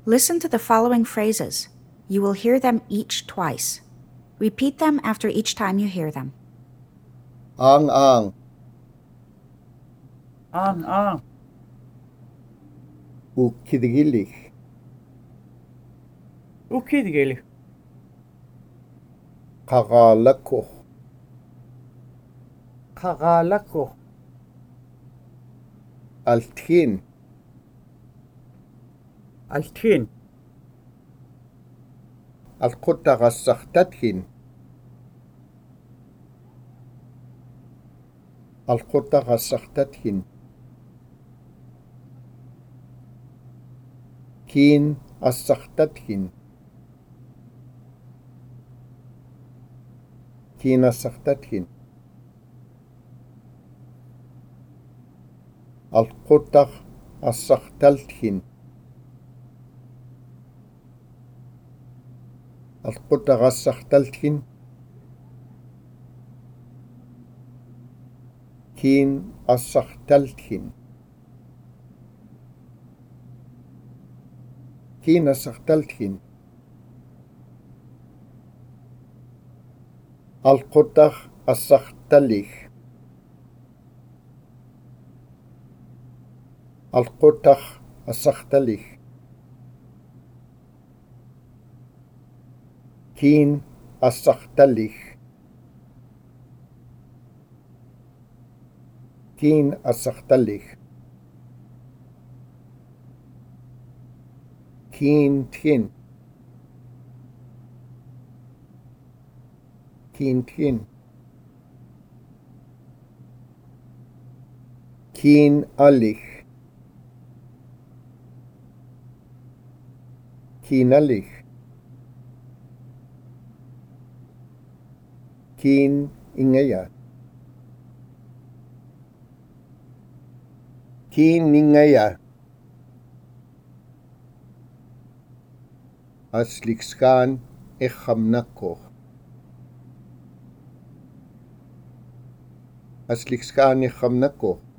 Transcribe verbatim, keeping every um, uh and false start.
Listen to the following phrases. You will hear them each twice. Repeat them after each time you hear them. Ang-ang, Ang-ang, ukidigilig, ukidgeli, kakalako, kakalako, althin, althin, alqutaqassaqtathin, alqutaqassaqtathin, kiin assaqtathin, kiin assaqtathin, alqutaq assaqtalthin, alqutaqassaqtalthin, kiin assaqtalthin, kiin assaqtalthin, alqutaq assaqtalih, alqutaq assaqtalih, kiin assaqtalih, kiin assaqtalih, kiin thin, kiin thin, kiin alih, kiin alih, kiin ingaya, kiin ingaya, aslikskan ikhamnako, aslikskan ikhamnako,